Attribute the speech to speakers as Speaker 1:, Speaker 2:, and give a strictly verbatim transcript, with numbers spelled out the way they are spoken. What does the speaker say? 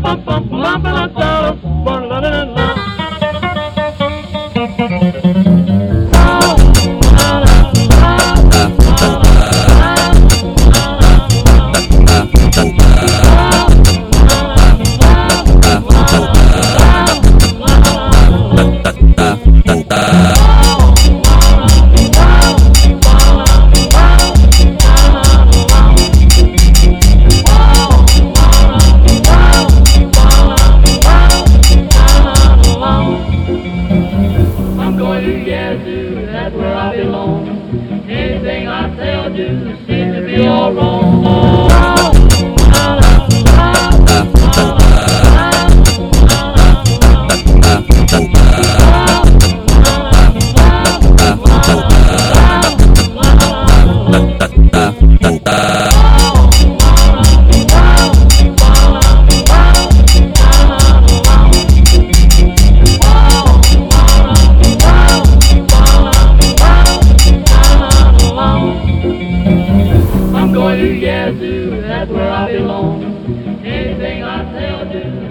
Speaker 1: That's where I belong. Anything I say or do seems to be all wrong. I'm going to Yazoo, that's where I belong. Anything I say or do